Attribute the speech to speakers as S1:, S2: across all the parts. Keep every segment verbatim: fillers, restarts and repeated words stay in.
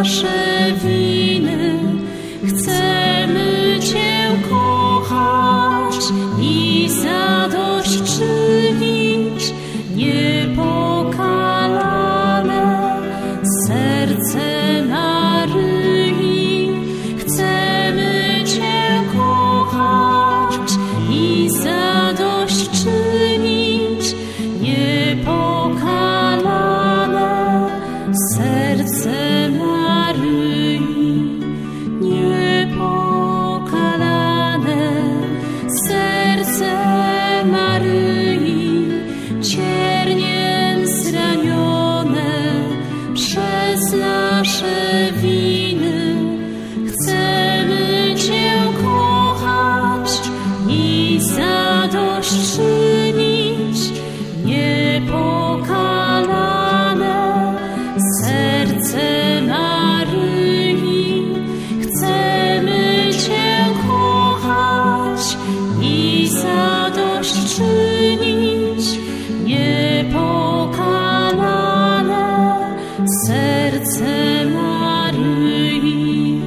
S1: nasze winy. Chcemy Cię kochać i zadośćczynić niepokalane serce Maryi. Chcemy Cię kochać i zadośćczynić niepokalane serce Maryi. Niepokalane serce Maryi, cierniem zranione przez nasze winy. Chcemy Cię kochać i zadośćczynić niepokalane serce Maryi. Chcemy Cię kochać i zadośćczynić niepokalane serce Maryi.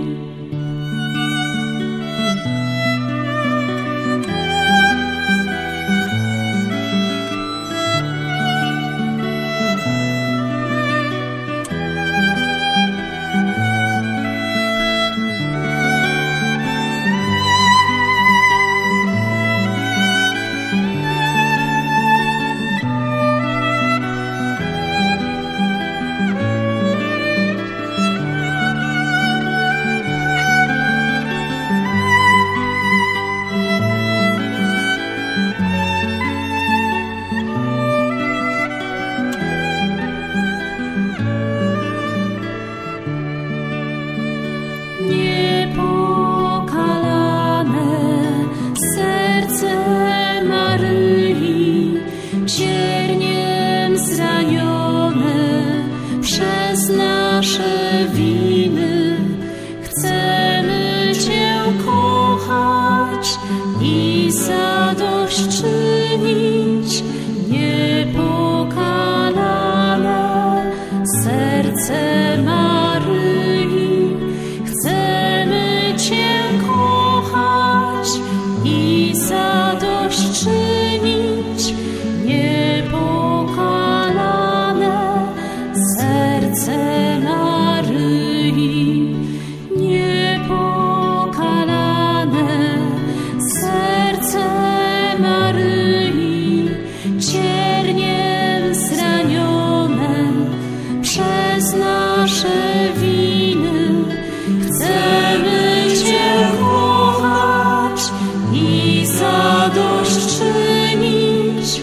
S1: Niepokalane serce Maryi, cierniem zranione przez nasze winy. Chcemy Cię kochać i zadośćczynić niepokalane serce Maryi. Chcemy Cię kochać i zadośćczynić niepokalane serce Maryi. Niepokalane serce Maryi, cierniem zranione przez nasze winy. Chcemy Cię kochać i zadośćczynić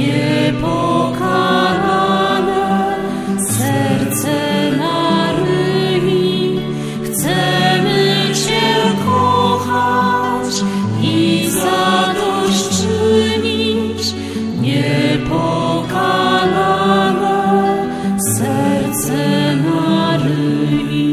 S1: niepokalane serce Maryi. Chcemy Cię kochać i zadośćczynić niepokalane serce Maryi.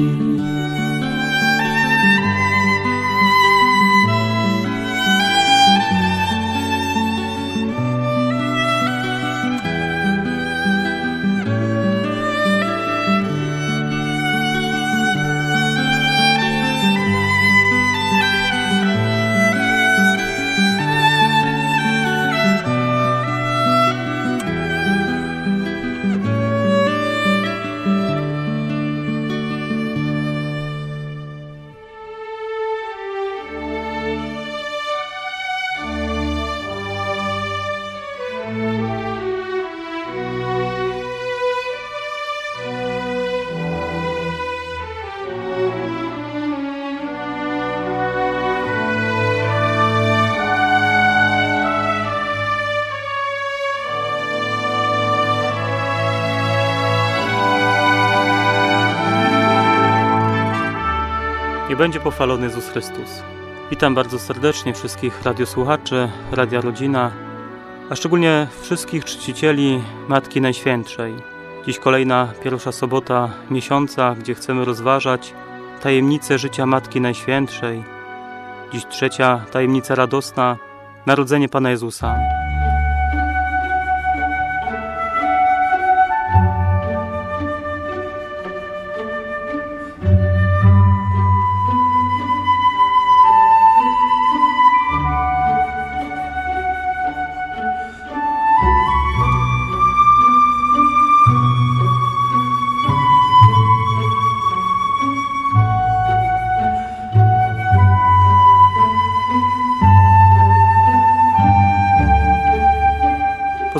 S2: Niech będzie pochwalony Jezus Chrystus. Witam bardzo serdecznie wszystkich radiosłuchaczy, Radia Rodzina, a szczególnie wszystkich czcicieli Matki Najświętszej. Dziś kolejna pierwsza sobota miesiąca, gdzie chcemy rozważać tajemnicę życia Matki Najświętszej. Dziś trzecia tajemnica radosna, narodzenie Pana Jezusa.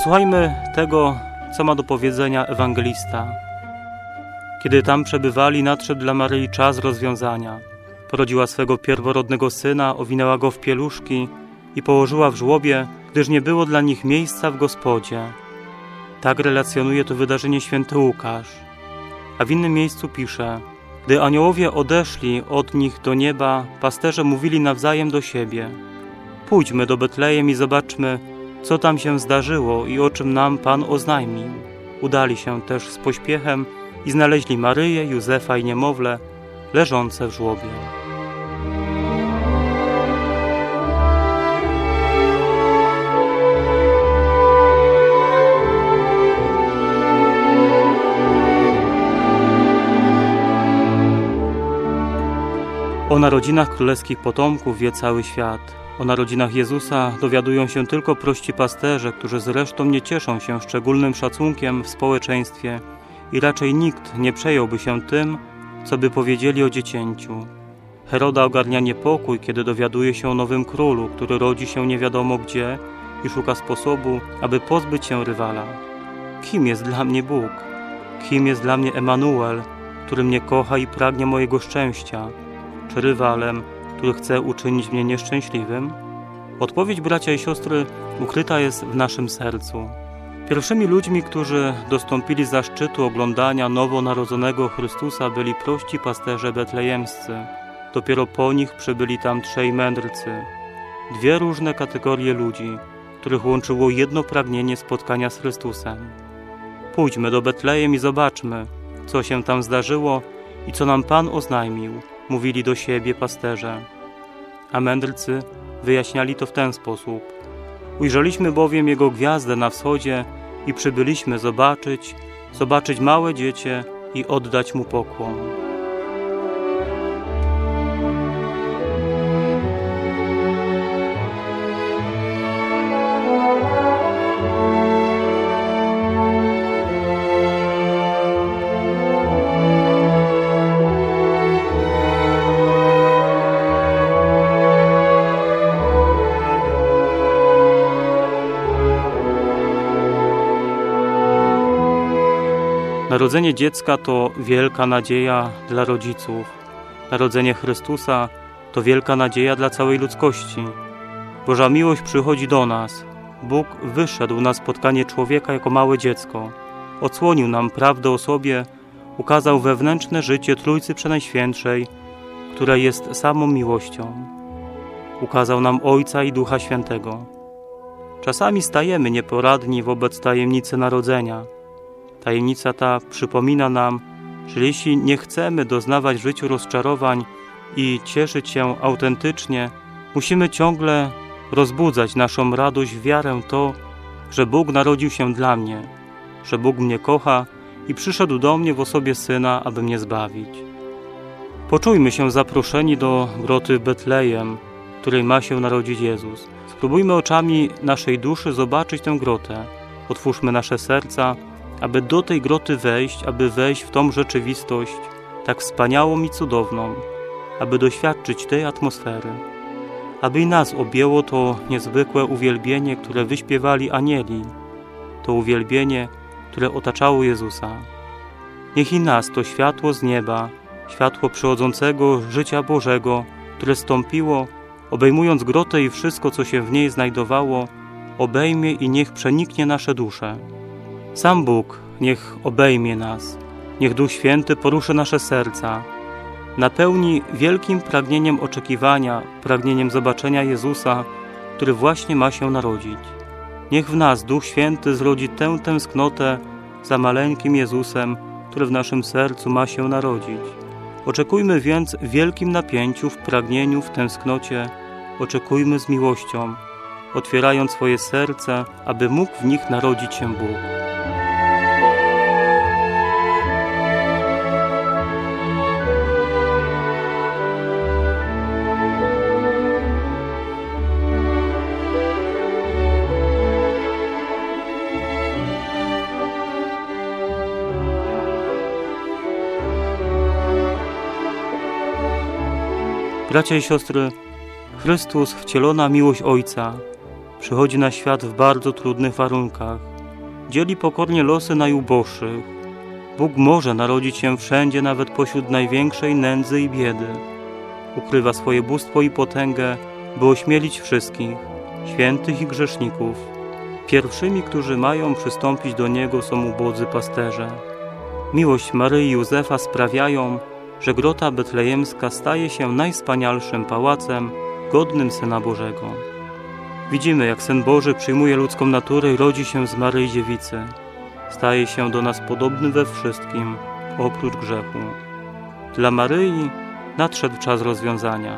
S2: Posłuchajmy tego, co ma do powiedzenia ewangelista. Kiedy tam przebywali, nadszedł dla Maryi czas rozwiązania. Porodziła swego pierworodnego syna, owinęła go w pieluszki i położyła w żłobie, gdyż nie było dla nich miejsca w gospodzie. Tak relacjonuje to wydarzenie święty Łukasz. A w innym miejscu pisze: gdy aniołowie odeszli od nich do nieba, pasterze mówili nawzajem do siebie: pójdźmy do Betlejem i zobaczmy, co tam się zdarzyło i o czym nam Pan oznajmił. Udali się też z pośpiechem i znaleźli Maryję, Józefa i niemowlę leżące w żłobie. O narodzinach królewskich potomków wie cały świat. O narodzinach Jezusa dowiadują się tylko prości pasterze, którzy zresztą nie cieszą się szczególnym szacunkiem w społeczeństwie i raczej nikt nie przejąłby się tym, co by powiedzieli o dziecięciu. Heroda ogarnia niepokój, kiedy dowiaduje się o nowym królu, który rodzi się nie wiadomo gdzie i szuka sposobu, aby pozbyć się rywala. Kim jest dla mnie Bóg? Kim jest dla mnie Emanuel, który mnie kocha i pragnie mojego szczęścia? Czy rywalem, który chce uczynić mnie nieszczęśliwym? Odpowiedź, bracia i siostry, ukryta jest w naszym sercu. Pierwszymi ludźmi, którzy dostąpili zaszczytu oglądania nowonarodzonego Chrystusa, byli prości pasterze betlejemscy. Dopiero po nich przybyli tam trzej mędrcy. Dwie różne kategorie ludzi, których łączyło jedno pragnienie spotkania z Chrystusem. Pójdźmy do Betlejem i zobaczmy, co się tam zdarzyło i co nam Pan oznajmił, mówili do siebie pasterze. A mędrcy wyjaśniali to w ten sposób: ujrzeliśmy bowiem Jego gwiazdę na wschodzie i przybyliśmy zobaczyć, zobaczyć małe dziecię i oddać Mu pokłon. Narodzenie dziecka to wielka nadzieja dla rodziców. Narodzenie Chrystusa to wielka nadzieja dla całej ludzkości. Boża miłość przychodzi do nas. Bóg wyszedł na spotkanie człowieka jako małe dziecko. Odsłonił nam prawdę o sobie, ukazał wewnętrzne życie Trójcy Przenajświętszej, które jest samą miłością. Ukazał nam Ojca i Ducha Świętego. Czasami stajemy nieporadni wobec tajemnicy narodzenia. Tajemnica ta przypomina nam, że jeśli nie chcemy doznawać w życiu rozczarowań i cieszyć się autentycznie, musimy ciągle rozbudzać naszą radość w wiarę to, że Bóg narodził się dla mnie, że Bóg mnie kocha i przyszedł do mnie w osobie Syna, aby mnie zbawić. Poczujmy się zaproszeni do groty Betlejem, w której ma się narodzić Jezus. Spróbujmy oczami naszej duszy zobaczyć tę grotę. Otwórzmy nasze serca, aby do tej groty wejść, aby wejść w tą rzeczywistość tak wspaniałą i cudowną, aby doświadczyć tej atmosfery, aby i nas objęło to niezwykłe uwielbienie, które wyśpiewali anieli, to uwielbienie, które otaczało Jezusa. Niech i nas to światło z nieba, światło przychodzącego życia Bożego, które stąpiło, obejmując grotę i wszystko, co się w niej znajdowało, obejmie i niech przeniknie nasze dusze. Sam Bóg niech obejmie nas, niech Duch Święty poruszy nasze serca, napełni wielkim pragnieniem oczekiwania, pragnieniem zobaczenia Jezusa, który właśnie ma się narodzić. Niech w nas Duch Święty zrodzi tę tęsknotę za maleńkim Jezusem, który w naszym sercu ma się narodzić. Oczekujmy więc w wielkim napięciu, w pragnieniu, w tęsknocie, oczekujmy z miłością, otwierając swoje serce, aby mógł w nich narodzić się Bóg. Bracia i siostry, Chrystus, wcielona miłość Ojca, przychodzi na świat w bardzo trudnych warunkach. dzieli pokornie losy najuboższych. Bóg może narodzić się wszędzie, nawet pośród największej nędzy i biedy. Ukrywa swoje bóstwo i potęgę, by ośmielić wszystkich, świętych i grzeszników. Pierwszymi, którzy mają przystąpić do Niego, są ubodzy pasterze. Miłość Maryi i Józefa sprawiają, że grota betlejemska staje się najwspanialszym pałacem godnym Syna Bożego. Widzimy, jak Syn Boży przyjmuje ludzką naturę i rodzi się z Maryi Dziewicy. Staje się do nas podobny we wszystkim, oprócz grzechu. Dla Maryi nadszedł czas rozwiązania,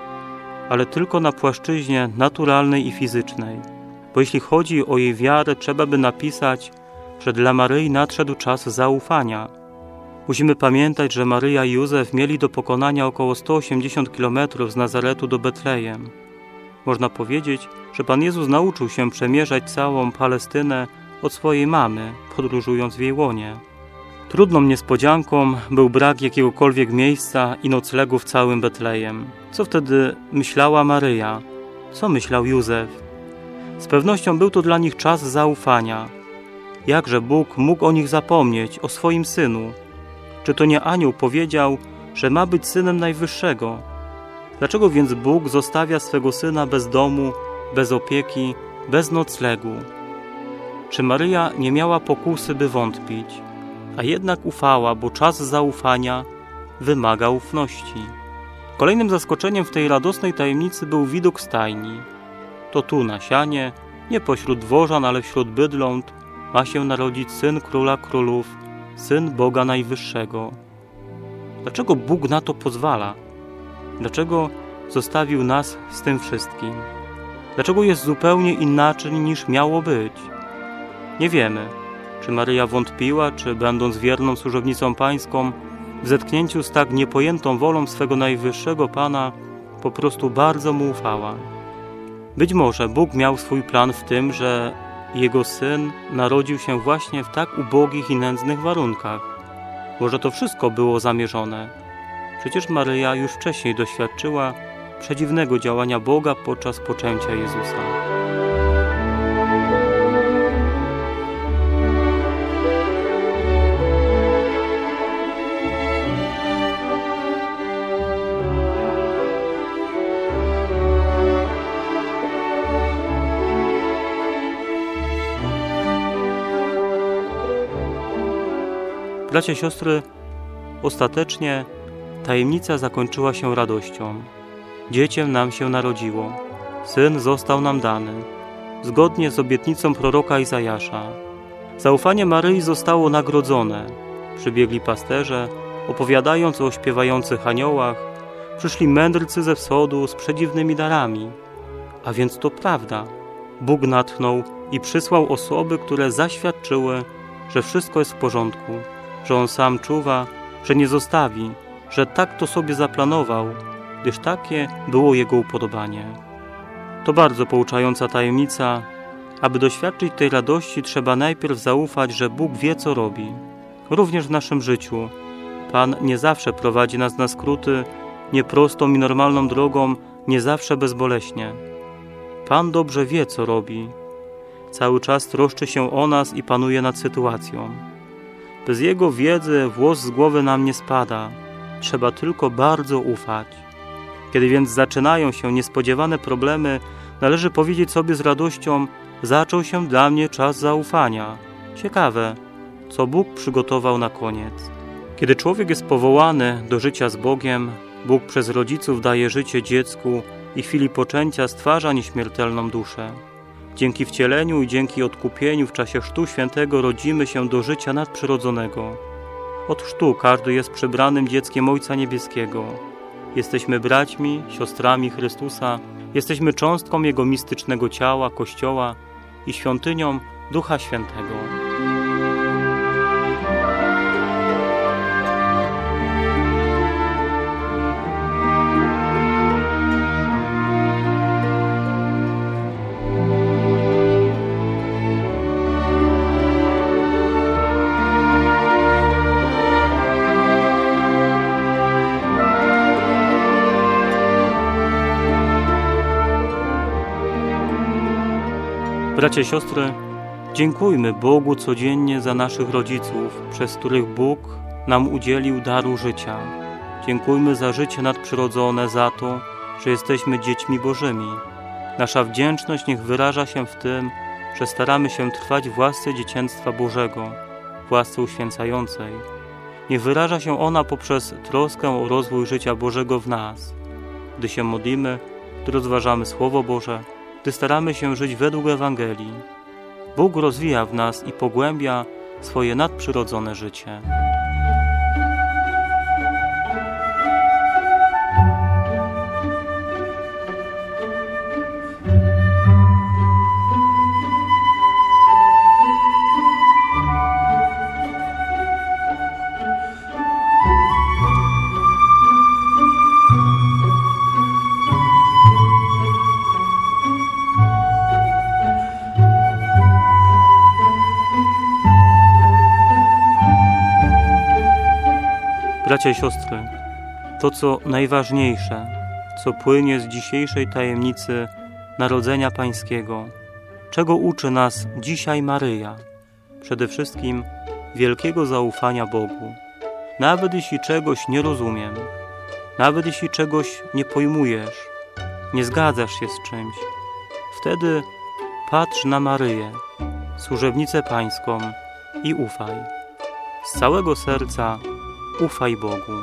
S2: ale tylko na płaszczyźnie naturalnej i fizycznej. Bo jeśli chodzi o jej wiarę, trzeba by napisać, że dla Maryi nadszedł czas zaufania. Musimy pamiętać, że Maryja i Józef mieli do pokonania około sto osiemdziesiąt kilometrów z Nazaretu do Betlejem. Można powiedzieć, że Pan Jezus nauczył się przemierzać całą Palestynę od swojej mamy, podróżując w jej łonie. Trudną niespodzianką był brak jakiegokolwiek miejsca i noclegu w całym Betlejem. Co wtedy myślała Maryja? Co myślał Józef? Z pewnością był to dla nich czas zaufania. Jakże Bóg mógł o nich zapomnieć, o swoim Synu? Czy to nie anioł powiedział, że ma być Synem Najwyższego? Dlaczego więc Bóg zostawia swego Syna bez domu, bez opieki, bez noclegu? Czy Maryja nie miała pokusy, by wątpić, a jednak ufała, bo czas zaufania wymaga ufności? Kolejnym zaskoczeniem w tej radosnej tajemnicy był widok stajni. To tu na sianie, nie pośród dworzan, ale wśród bydląt, ma się narodzić Syn Króla Królów, Syn Boga Najwyższego. Dlaczego Bóg na to pozwala? Dlaczego zostawił nas z tym wszystkim? Dlaczego jest zupełnie inaczej niż miało być? Nie wiemy, czy Maryja wątpiła, czy będąc wierną służebnicą pańską, w zetknięciu z tak niepojętą wolą swego Najwyższego Pana, po prostu bardzo mu ufała. Być może Bóg miał swój plan w tym, że Jego Syn narodził się właśnie w tak ubogich i nędznych warunkach. Może to wszystko było zamierzone. Przecież Maryja już wcześniej doświadczyła przedziwnego działania Boga podczas poczęcia Jezusa. Bracia i siostry, ostatecznie tajemnica zakończyła się radością. Dzieciem nam się narodziło, Syn został nam dany, zgodnie z obietnicą proroka Izajasza. Zaufanie Maryi zostało nagrodzone. Przybiegli pasterze, opowiadając o śpiewających aniołach, przyszli mędrcy ze wschodu z przedziwnymi darami. A więc to prawda. Bóg natchnął i przysłał osoby, które zaświadczyły, że wszystko jest w porządku, że On sam czuwa, że nie zostawi, że tak to sobie zaplanował, gdyż takie było Jego upodobanie. To bardzo pouczająca tajemnica. Aby doświadczyć tej radości, trzeba najpierw zaufać, że Bóg wie, co robi. Również w naszym życiu. Pan nie zawsze prowadzi nas na skróty, nie prostą i normalną drogą, nie zawsze bezboleśnie. Pan dobrze wie, co robi. Cały czas troszczy się o nas i panuje nad sytuacją. Bez Jego wiedzy włos z głowy nam nie spada. Trzeba tylko bardzo ufać. Kiedy więc zaczynają się niespodziewane problemy, należy powiedzieć sobie z radością: zaczął się dla mnie czas zaufania. Ciekawe, co Bóg przygotował na koniec. Kiedy człowiek jest powołany do życia z Bogiem, Bóg przez rodziców daje życie dziecku i w chwili poczęcia stwarza nieśmiertelną duszę. Dzięki wcieleniu i dzięki odkupieniu w czasie chrztu świętego rodzimy się do życia nadprzyrodzonego. Od chrztu każdy jest przybranym dzieckiem Ojca Niebieskiego. Jesteśmy braćmi, siostrami Chrystusa, jesteśmy cząstką Jego mistycznego ciała, Kościoła i świątynią Ducha Świętego. Bracia i siostry, Dziękujmy Bogu codziennie za naszych rodziców, przez których Bóg nam udzielił daru życia. Dziękujmy za życie nadprzyrodzone, za to, że jesteśmy dziećmi Bożymi. Nasza wdzięczność niech wyraża się w tym, że staramy się trwać w łasce dziecięctwa Bożego, w łasce uświęcającej. Niech wyraża się ona poprzez troskę o rozwój życia Bożego w nas. Gdy się modlimy, gdy rozważamy Słowo Boże, gdy staramy się żyć według Ewangelii, Bóg rozwija w nas i pogłębia swoje nadprzyrodzone życie. Bracia i siostry, to co najważniejsze, co płynie z dzisiejszej tajemnicy Narodzenia Pańskiego, czego uczy nas dzisiaj Maryja, przede wszystkim wielkiego zaufania Bogu. Nawet jeśli czegoś nie rozumiem, nawet jeśli czegoś nie pojmujesz, nie zgadzasz się z czymś, wtedy patrz na Maryję, służebnicę Pańską i ufaj. Z całego serca ufaj Bogu.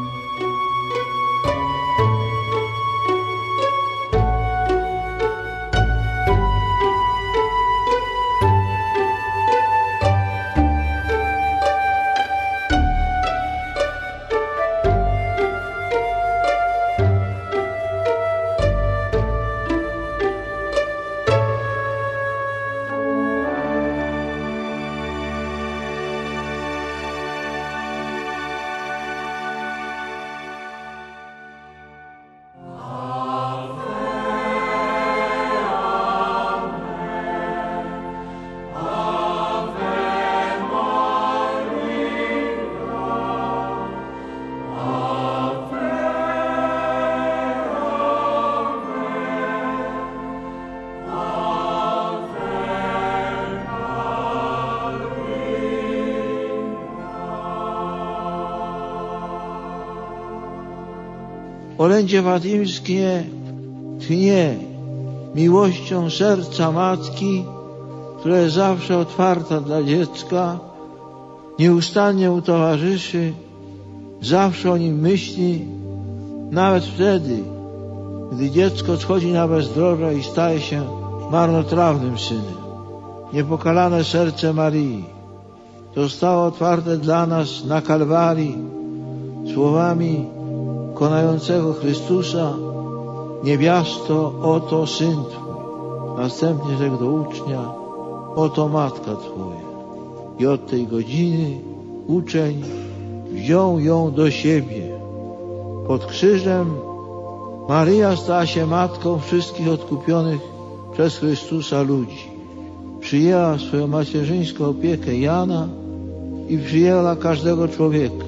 S3: Orędzie fatimskie tchnie miłością serca matki, która jest zawsze otwarta dla dziecka, nieustannie mu towarzyszy, zawsze o nim myśli, nawet wtedy, gdy dziecko schodzi na bezdroża i staje się marnotrawnym synem. Niepokalane serce Maryi zostało otwarte dla nas na Kalwarii słowami konającego Chrystusa: niewiasto, oto Syn Twój. Następnie rzekł do ucznia: oto Matka Twoja. I od tej godziny uczeń wziął ją do siebie. Pod krzyżem Maryja stała się matką wszystkich odkupionych przez Chrystusa ludzi. Przyjęła swoją macierzyńską opiekę Jana i przyjęła każdego człowieka.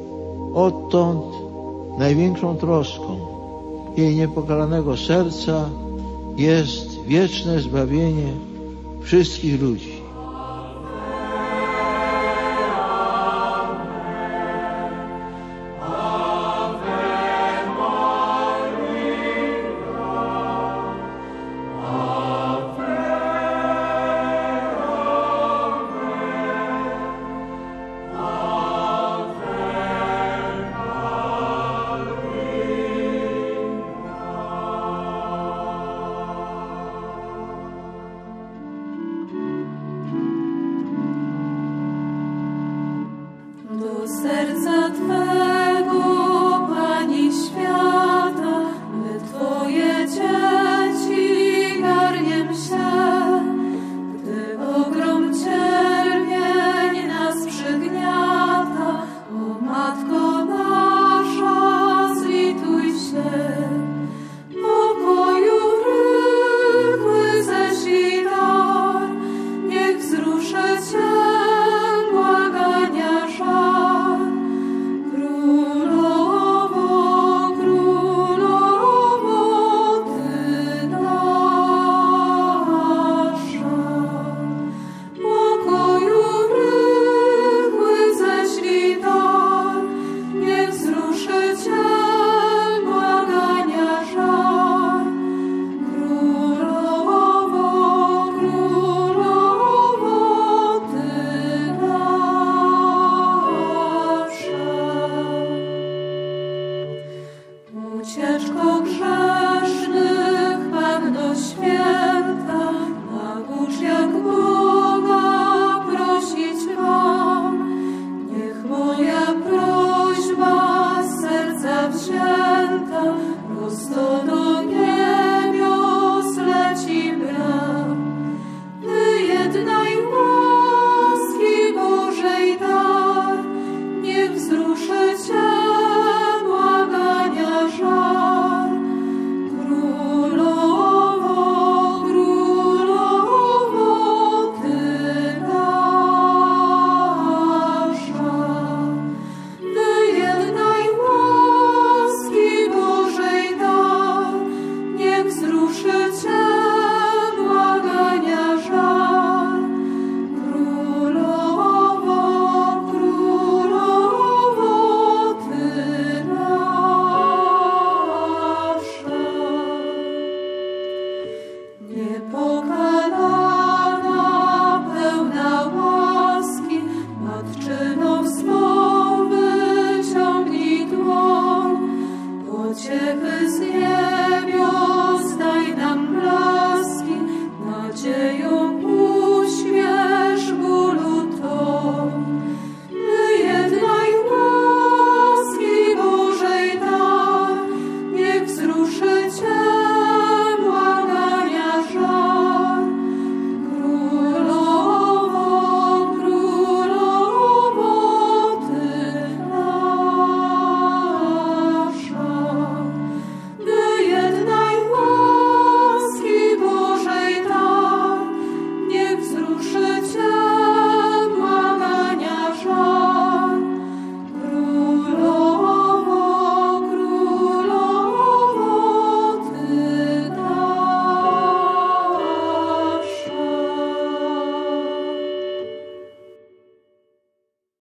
S3: Odtąd największą troską jej niepokalanego serca jest wieczne zbawienie wszystkich ludzi.
S1: Serca Twego, Pani świata, my Twoje dzieci garniem się, gdy ogrom cierpień nas przygniata, o Matko